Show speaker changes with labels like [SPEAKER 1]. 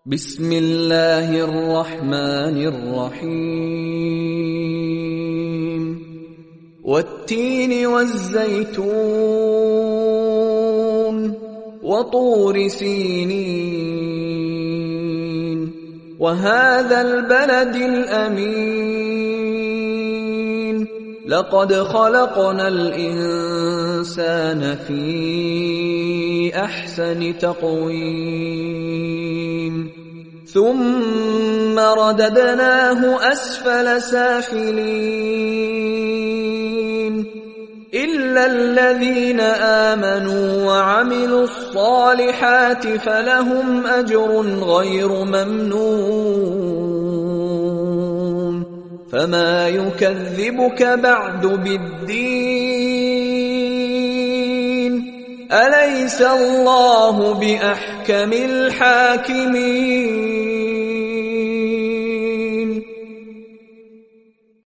[SPEAKER 1] بسم الله الرحمن الرحيم والتين والزيتون وطور سينين وهذا البلد الأمين لقد خلقنا الإنسان في أحسن تقويم ثم رددناه أسفل سافلين إلا الذين آمنوا وعملوا الصالحات فلهم أجر غير ممنون فما يكذبك بعد بالدين أليس الله بأحكم الحاكمين